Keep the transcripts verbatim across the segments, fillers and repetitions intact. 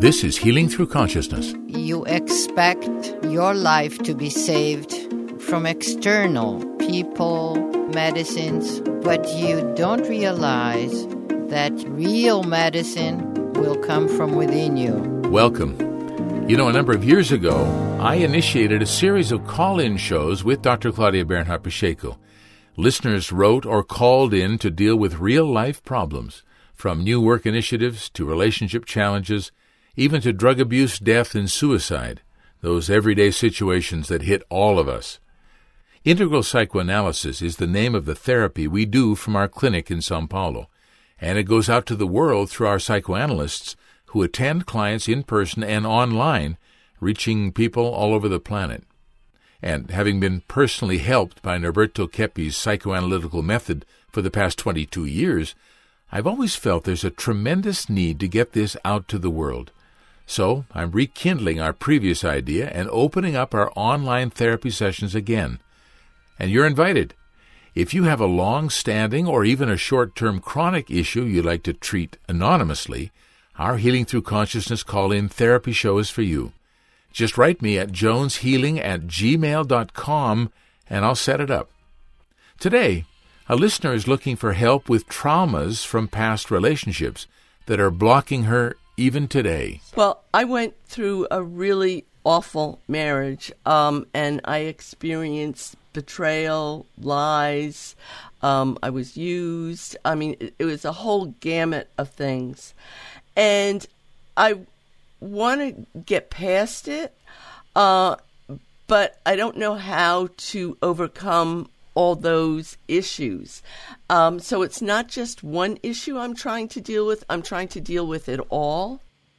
This is Healing Through Consciousness. You expect your life to be saved from external people, medicines, but you don't realize that real medicine will come from within you. Welcome. You know, a number of years ago, I initiated a series of call-in shows with Doctor Claudia Bernhardt Pacheco. Listeners wrote or called in to deal with real-life problems, from new work initiatives to relationship challenges, even to drug abuse, death, and suicide, those everyday situations that hit all of us. Integral psychoanalysis is the name of the therapy we do from our clinic in São Paulo, and it goes out to the world through our psychoanalysts who attend clients in person and online, reaching people all over the planet. And having been personally helped by Norberto Keppe's psychoanalytical method for the past twenty-two years, I've always felt there's a tremendous need to get this out to the world. So I'm rekindling our previous idea and opening up our online therapy sessions again. And you're invited. If you have a long-standing or even a short-term chronic issue you'd like to treat anonymously, our Healing Through Consciousness call-in therapy show is for you. Just write me at joneshealing at gmail dot com and I'll set it up. Today, a listener is looking for help with traumas from past relationships that are blocking her even today. Well, I went through a really awful marriage, um, and I experienced betrayal, lies. Um, I was used. I mean, it, it was a whole gamut of things. And I want to get past it, uh, but I don't know how to overcome all those issues. Um, so it's not just one issue I'm trying to deal with. I'm trying to deal with it all.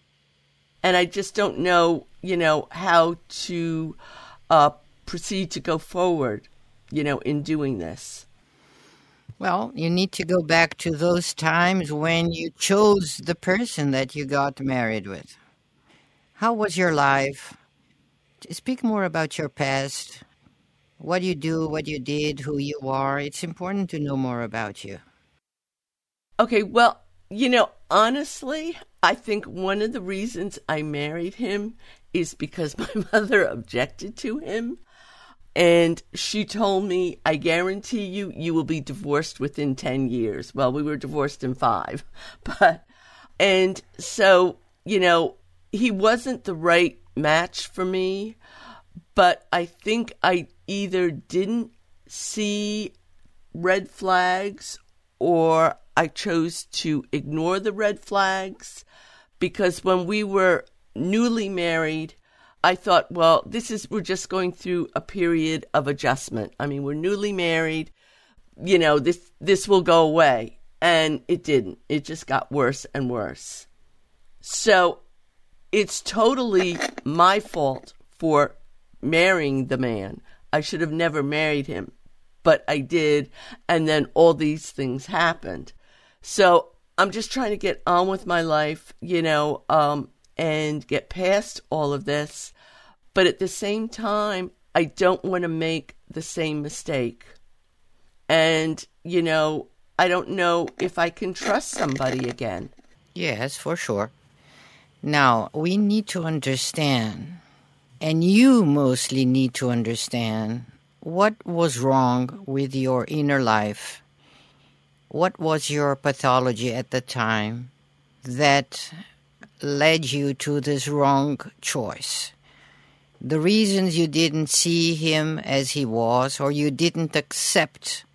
And I just don't know, you know, how to uh, proceed to go forward, you know, in doing this. Well, you need to go back to those times when you chose the person that you got married with. How was your life? Speak more about your past. What you do, what you did, who you are. It's important to know more about you. Okay, well, you know, honestly, I think one of the reasons I married him is because my mother objected to him. And she told me, I guarantee you, you will be divorced within ten years. Well, we were divorced in five. But, and so, you know, he wasn't the right match for me. But I think I either didn't see red flags or I chose to ignore the red flags, because when we were newly married, I thought, well, this is, we're just going through a period of adjustment. I mean, we're newly married, you know, this, this will go away. And it didn't. It just got worse and worse. So it's totally my fault for marrying the man. I should have never married him, but I did. And then all these things happened. So I'm just trying to get on with my life, you know, um, and get past all of this. But at the same time, I don't want to make the same mistake. And, you know, I don't know if I can trust somebody again. Yes, for sure. Now, we need to understand, and you mostly need to understand, what was wrong with your inner life. What was your pathology at the time that led you to this wrong choice? The reasons you didn't see him as he was, or you didn't accept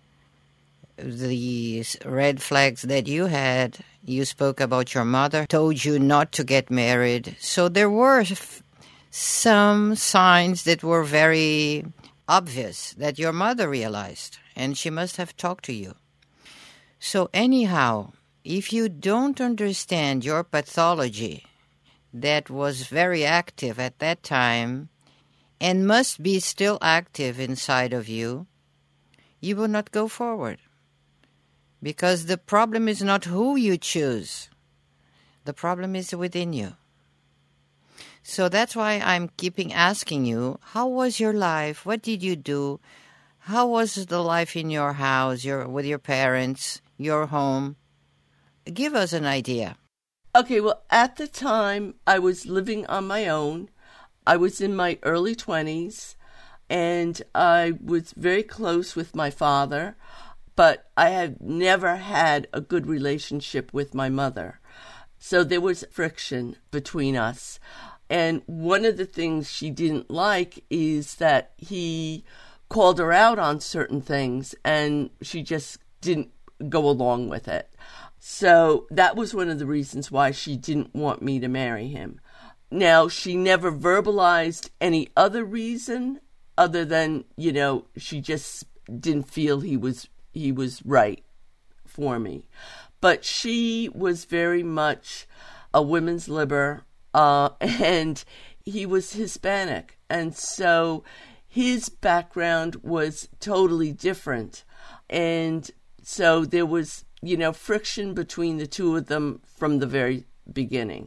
the red flags that you had. You spoke about your mother, told you not to get married. So there were f- some signs that were very obvious that your mother realized, and she must have talked to you. So anyhow, if you don't understand your pathology that was very active at that time and must be still active inside of you, you will not go forward. Because the problem is not who you choose. The problem is within you. So that's why I'm keeping asking you, how was your life? What did you do? How was the life in your house, your with your parents, your home? Give us an idea. Okay, well, at the time, I was living on my own. I was in my early twenties, and I was very close with my father, but I had never had a good relationship with my mother. So there was friction between us. And one of the things she didn't like is that he called her out on certain things, and she just didn't go along with it. So that was one of the reasons why she didn't want me to marry him. Now, she never verbalized any other reason other than, you know, she just didn't feel he was he was right for me. But she was very much a women's liber, uh, and he was Hispanic. And so his background was totally different. And so there was, you know, friction between the two of them from the very beginning.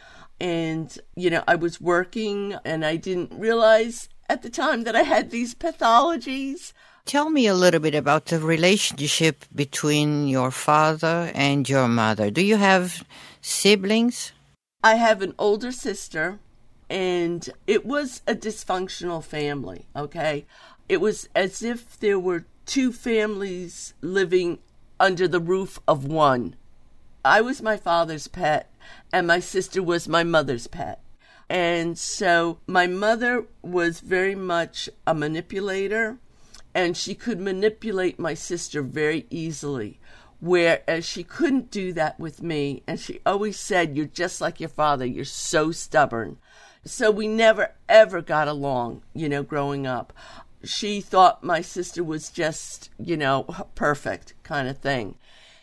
And, you know, I was working and I didn't realize at the time that I had these pathologies. Tell me a little bit about the relationship between your father and your mother. Do you have siblings? I have an older sister, and it was a dysfunctional family, okay? It was as if there were two families living under the roof of one. I was my father's pet, and my sister was my mother's pet. And so my mother was very much a manipulator, and she could manipulate my sister very easily, whereas she couldn't do that with me. And she always said, "You're just like your father. You're so stubborn." So we never, ever got along, you know, growing up. She thought my sister was just, you know, perfect kind of thing.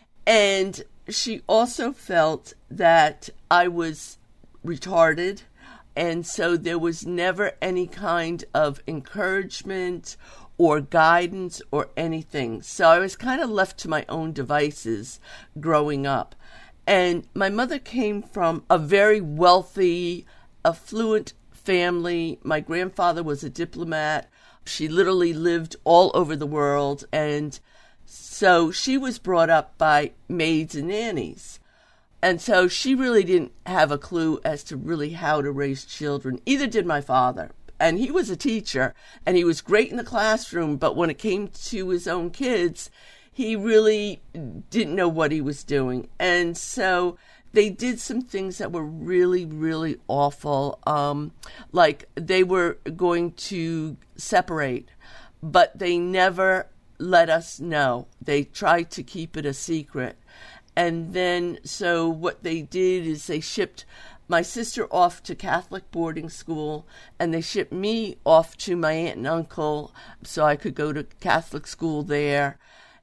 And she also felt that I was retarded, and so there was never any kind of encouragement or guidance or anything. So I was kind of left to my own devices growing up. And my mother came from a very wealthy, affluent family. My grandfather was a diplomat. She literally lived all over the world, and so she was brought up by maids and nannies. And so she really didn't have a clue as to really how to raise children. Either did my father. And he was a teacher, and he was great in the classroom, but when it came to his own kids, he really didn't know what he was doing. And so they did some things that were really, really awful. Um, like they were going to separate, but they never let us know. They tried to keep it a secret. And then, so what they did is they shipped my sister off to Catholic boarding school, and they shipped me off to my aunt and uncle so I could go to Catholic school there.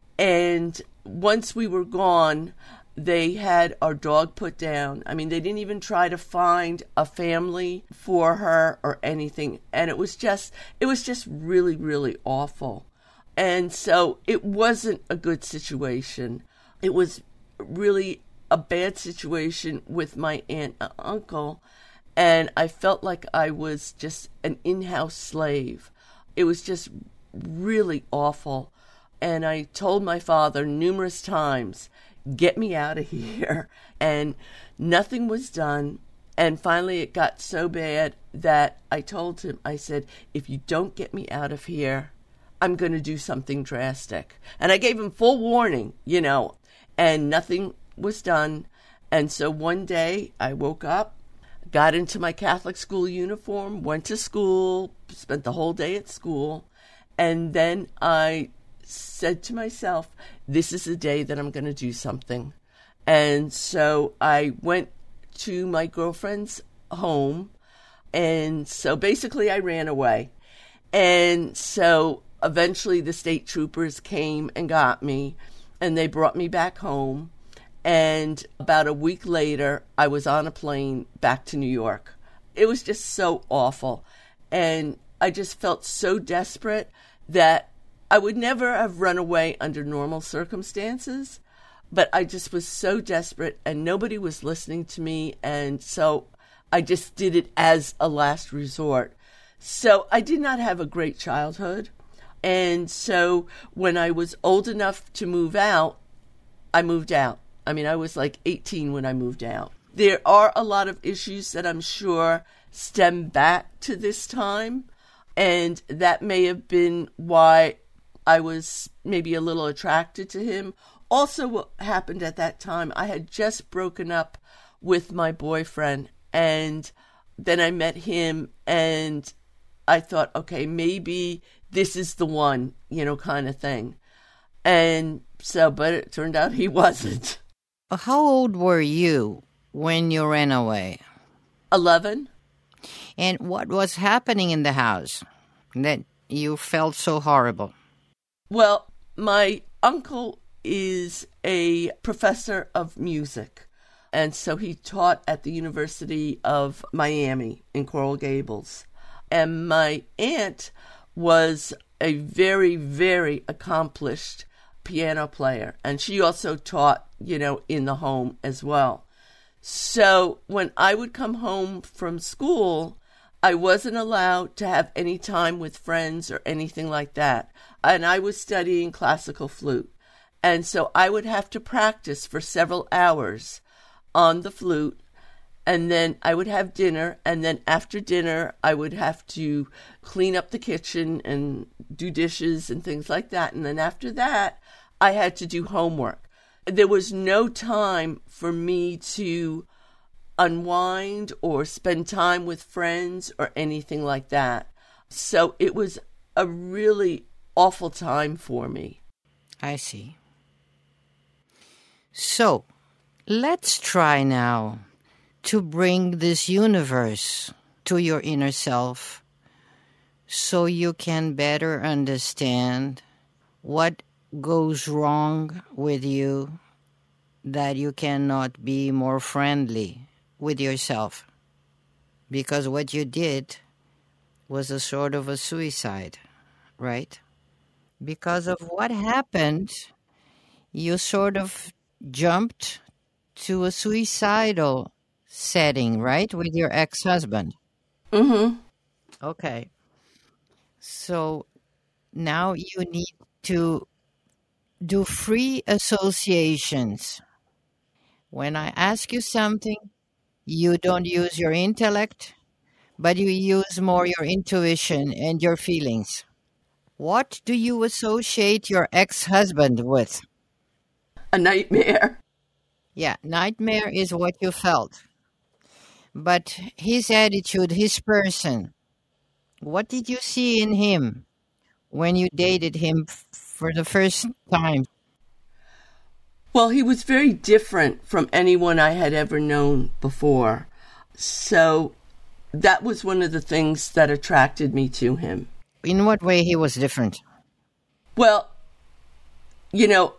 And once we were gone, they had our dog put down. I mean, they didn't even try to find a family for her or anything. And it was just, it was just really, really awful. And so it wasn't a good situation. It was really a bad situation with my aunt and uncle, and I felt like I was just an in-house slave. It was just really awful. And I told my father numerous times, "Get me out of here." And nothing was done. And finally it got so bad that I told him, I said, "If you don't get me out of here, I'm going to do something drastic." And I gave him full warning, you know, and nothing was done. And so one day I woke up, got into my Catholic school uniform, went to school, spent the whole day at school, and then I said to myself, this is the day that I'm going to do something. And so I went to my girlfriend's home, and so basically I ran away. And so eventually the state troopers came and got me, and they brought me back home. And about a week later, I was on a plane back to New York. It was just so awful. And I just felt so desperate that I would never have run away under normal circumstances. But I just was so desperate, and nobody was listening to me. And so I just did it as a last resort. So I did not have a great childhood. And so when I was old enough to move out, I moved out. I mean, I was like eighteen when I moved out. There are a lot of issues that I'm sure stem back to this time, and that may have been why I was maybe a little attracted to him. Also, what happened at that time, I had just broken up with my boyfriend, and then I met him, and I thought, okay, maybe this is the one, you know, kind of thing. And so, but it turned out he wasn't. How old were you when you ran away? eleven. And what was happening in the house that you felt so horrible? Well, my uncle is a professor of music, and so he taught at the University of Miami in Coral Gables. And my aunt was a very, very accomplished piano player, and she also taught, you know, in the home as well. So when I would come home from school, I wasn't allowed to have any time with friends or anything like that. And I was studying classical flute. And so I would have to practice for several hours on the flute. And then I would have dinner. And then after dinner, I would have to clean up the kitchen and do dishes and things like that. And then after that, I had to do homework. There was no time for me to unwind or spend time with friends or anything like that. So it was a really awful time for me. I see. So let's try now to bring this universe to your inner self so you can better understand what goes wrong with you, that you cannot be more friendly with yourself, because what you did was a sort of a suicide, right? Because of what happened, you sort of jumped to a suicidal setting, right, with your ex-husband. Mm-hmm. Okay. So now you need to do free associations. When I ask you something, you don't use your intellect, but you use more your intuition and your feelings. What do you associate your ex-husband with? A nightmare. Yeah, nightmare is what you felt. But his attitude, his person, what did you see in him when you dated him f- for the first time? Well, he was very different from anyone I had ever known before. So that was one of the things that attracted me to him. In what way he was different? Well, you know,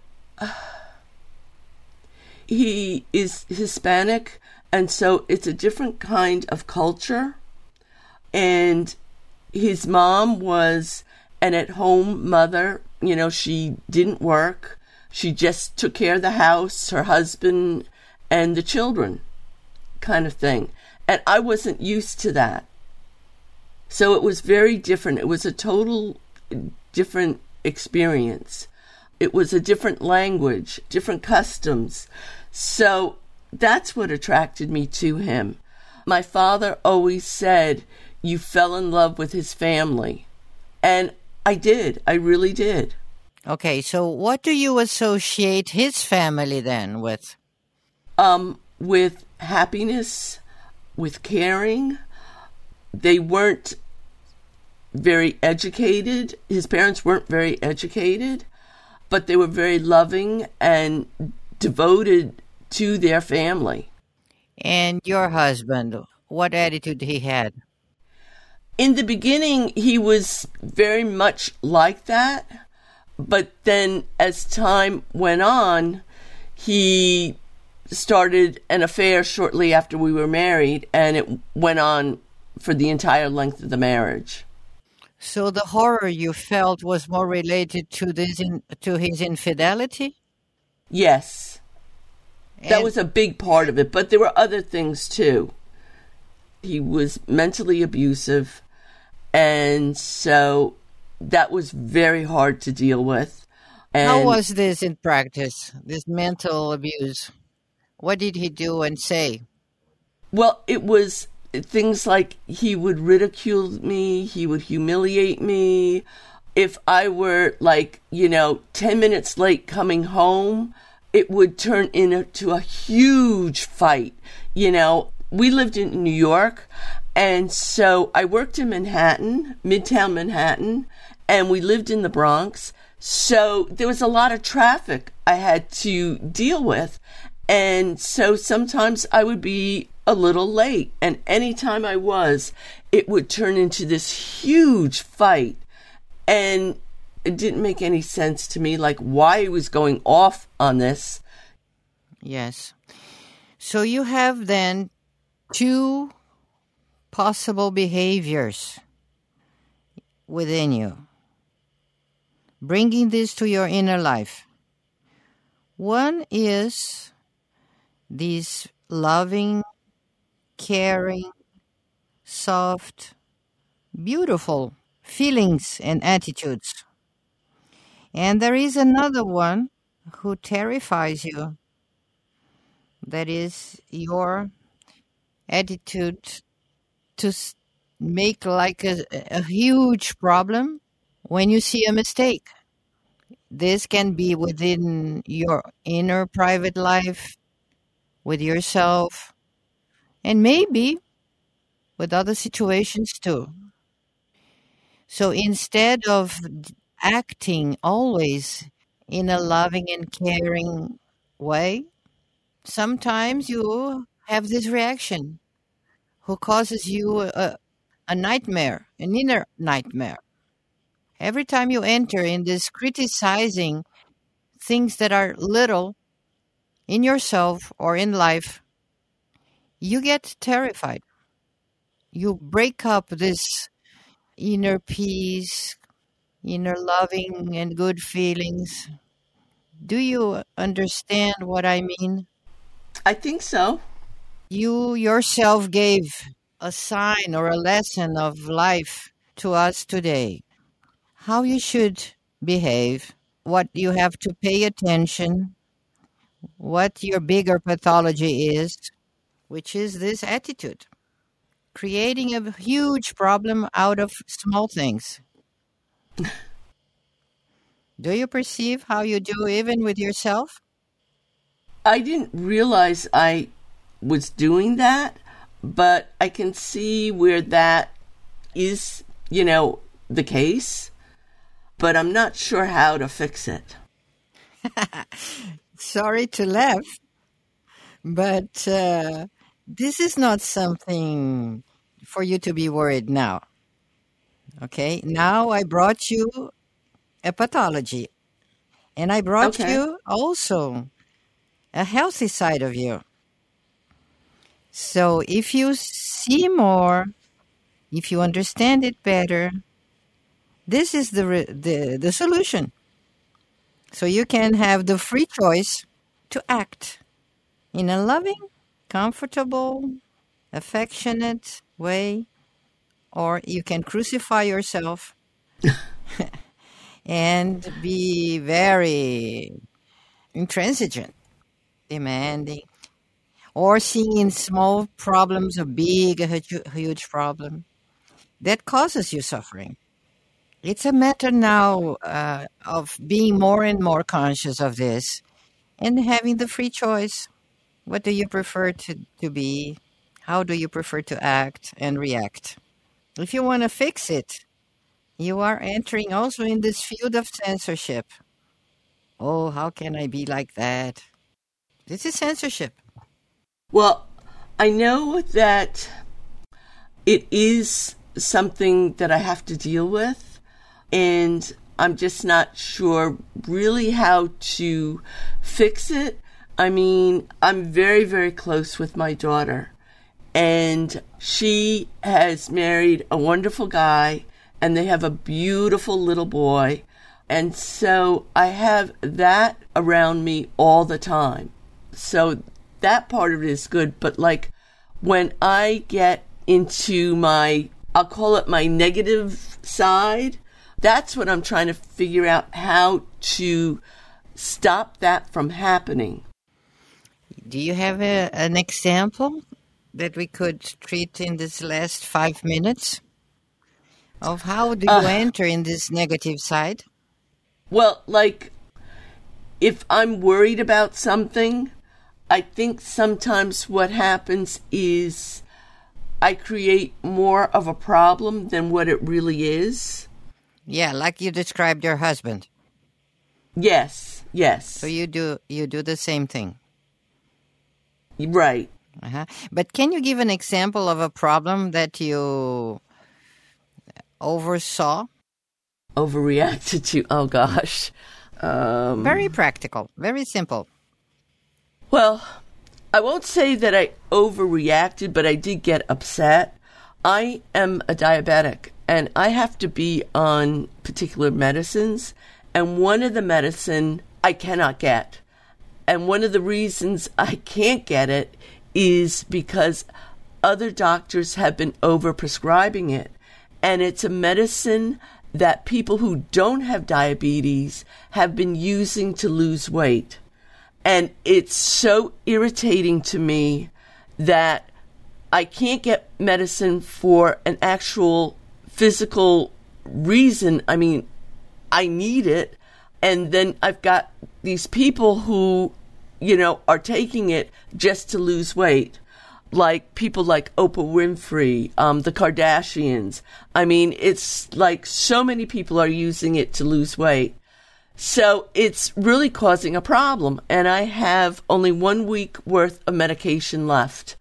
he is Hispanic, and so it's a different kind of culture. And his mom was an at-home mother. You know, she didn't work. She just took care of the house, her husband, and the children, kind of thing. And I wasn't used to that. So it was very different. It was a total different experience. It was a different language, different customs. So that's what attracted me to him. My father always said, you fell in love with his family. And I did. I really did. Okay, so what do you associate his family then with? Um, with happiness, with caring. They weren't very educated. His parents weren't very educated, but they were very loving and devoted to their family. And your husband, what attitude he had? In the beginning, he was very much like that. But then as time went on, he started an affair shortly after we were married, and it went on for the entire length of the marriage. So the horror you felt was more related to this in, to his infidelity? Yes. And That was a big part of it, but there were other things too. He was mentally abusive, and so that was very hard to deal with. And how was this in practice, this mental abuse? What did he do and say? Well, it was things like he would ridicule me, he would humiliate me. If I were, like, you know, ten minutes late coming home, it would turn into a huge fight. You know, we lived in New York, and so I worked in Manhattan, Midtown Manhattan, and we lived in the Bronx. So there was a lot of traffic I had to deal with. And so sometimes I would be a little late. And anytime I was, it would turn into this huge fight. And it didn't make any sense to me, like why he was going off on this. Yes. So you have then two possible behaviors within you, bringing this to your inner life. One is these loving, caring, soft, beautiful feelings and attitudes. And there is another one who terrifies you. That is your attitude to make like a, a huge problem when you see a mistake. This can be within your inner private life, with yourself, and maybe with other situations too. So instead of acting always in a loving and caring way, sometimes you have this reaction who causes you a, a nightmare, an inner nightmare. Every time you enter in this criticizing things that are little in yourself or in life, you get terrified. You break up this inner peace, inner loving and good feelings. Do you understand what I mean? I think so. You yourself gave a sign or a lesson of life to us today. How you should behave, what you have to pay attention, what your bigger pathology is, which is this attitude, creating a huge problem out of small things. Do you perceive how you do even with yourself? I didn't realize I was doing that, but I can see where that is, you know, the case, but I'm not sure how to fix it. Sorry to laugh, but uh, this is not something for you to be worried now. Okay, now I brought you a pathology, and I brought Okay. you also a healthy side of you. So if you see more, if you understand it better, this is the re- the, the solution. So you can have the free choice to act in a loving, comfortable, affectionate way, or you can crucify yourself and be very intransigent, demanding, or seeing in small problems a big, a hu- huge problem that causes you suffering. It's a matter now uh, of being more and more conscious of this and having the free choice. What do you prefer to, to be? How do you prefer to act and react? If you want to fix it, you are entering also in this field of censorship. Oh, how can I be like that? This is censorship. Well, I know that it is something that I have to deal with, and I'm just not sure really how to fix it. I mean, I'm very, very close with my daughter, and she has married a wonderful guy, and they have a beautiful little boy. And so I have that around me all the time. So that part of it is good. But like when I get into my, I'll call it my negative side, that's what I'm trying to figure out how to stop that from happening. Do you have a, an example that we could treat in this last five minutes? Of how do you Uh, enter in this negative side? Well, like, if I'm worried about something, I think sometimes what happens is I create more of a problem than what it really is. Yeah, like you described your husband. Yes, yes. So you do you do the same thing. Right. Uh-huh. But can you give an example of a problem that you oversaw? Overreacted to, oh gosh. Um, Very practical, very simple. well, I won't say that I overreacted, but I did get upset. I am a diabetic, and I have to be on particular medicines, and one of the medicine I cannot get. And one of the reasons I can't get it is because other doctors have been overprescribing it. And it's a medicine that people who don't have diabetes have been using to lose weight. And it's so irritating to me that I can't get medicine for an actual physical reason. I mean, I need it. And then I've got these people who, you know, are taking it just to lose weight. Like people like Oprah Winfrey, um, the Kardashians. I mean, it's like so many people are using it to lose weight. So it's really causing a problem. And I have only one week worth of medication left.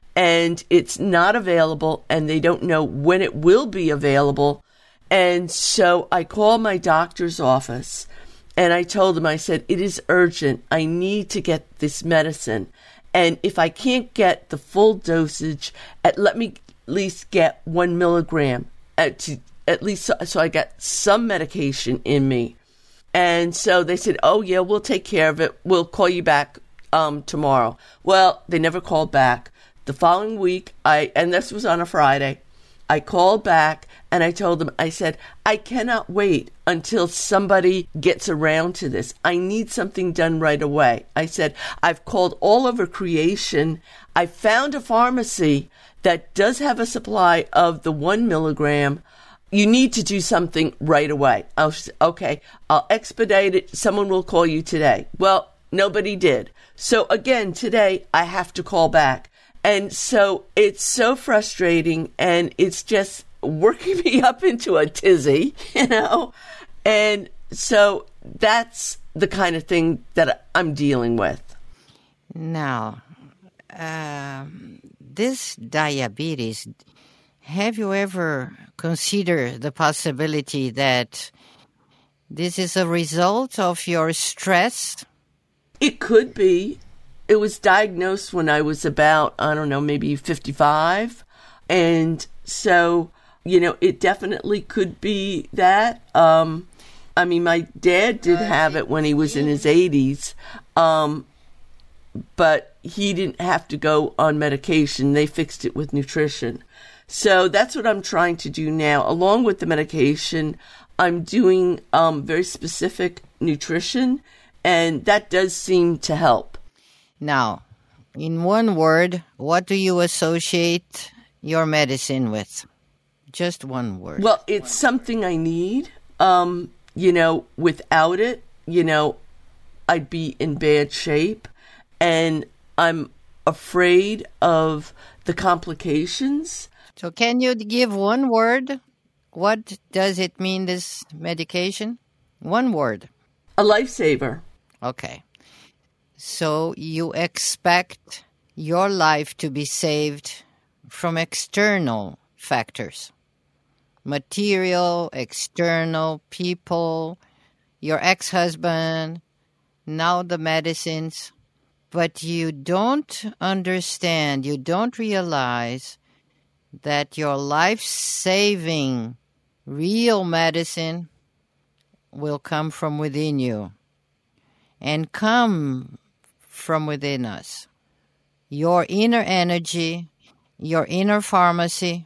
And it's not available, and they don't know when it will be available. And so I called my doctor's office, and I told them, I said, it is urgent. I need to get this medicine. And if I can't get the full dosage, at, let me at least get one milligram, at, to, at least so, so I get some medication in me. And so they said, oh, yeah, we'll take care of it. We'll call you back um, tomorrow. Well, they never called back. The following week, I and this was on a Friday, I called back and I told them, I said, I cannot wait until somebody gets around to this. I need something done right away. I said, I've called all over creation. I found a pharmacy that does have a supply of the one milligram. You need to do something right away. I was, okay, I'll expedite it. Someone will call you today. Well, nobody did. So again, today I have to call back. And so it's so frustrating, and it's just working me up into a tizzy, you know? And so that's the kind of thing that I'm dealing with. Now, um, this diabetes, have you ever considered the possibility that this is a result of your stress? It could be. It was diagnosed when I was about, I don't know, maybe fifty-five. And so, you know, it definitely could be that. Um, I mean, my dad did have it when he was in his eighties, um, but he didn't have to go on medication. They fixed it with nutrition. So that's what I'm trying to do now. Along with the medication, I'm doing um, very specific nutrition, and that does seem to help. Now, in one word, what do you associate your medicine with? Just one word. Well, it's something I need. Um, you know, without it, you know, I'd be in bad shape. And I'm afraid of the complications. So can you give one word? What does it mean, this medication? One word. A lifesaver. Okay. So you expect your life to be saved from external factors. Material, external, people, your ex-husband, now the medicines. But you don't understand, you don't realize that your life-saving real medicine will come from within you and come from within us. Your inner energy, your inner pharmacy,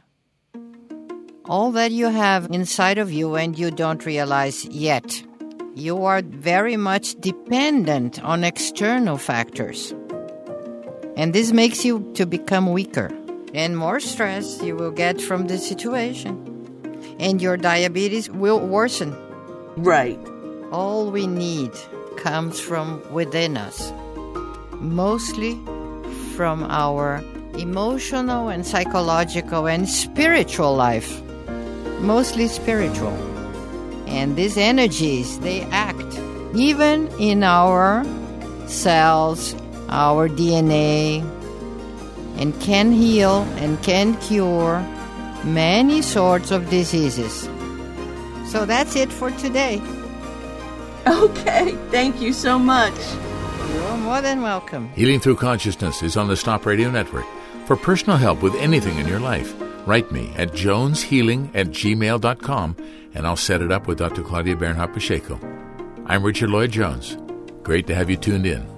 all that you have inside of you and you don't realize yet. You are very much dependent on external factors. And this makes you to become weaker. And more stress you will get from the situation. And your diabetes will worsen. Right. All we need comes from within us. Mostly from our emotional and psychological and spiritual life. Mostly spiritual. And these energies, they act even in our cells, our D N A, and can heal and can cure many sorts of diseases. So that's it for today. Okay, thank you so much. You're more than welcome. Healing Through Consciousness is on the Stop Radio Network. For personal help with anything in your life, write me at jones healing at gmail dot com, and I'll set it up with Doctor Claudia Bernhardt Pacheco. I'm Richard Lloyd Jones. Great to have you tuned in.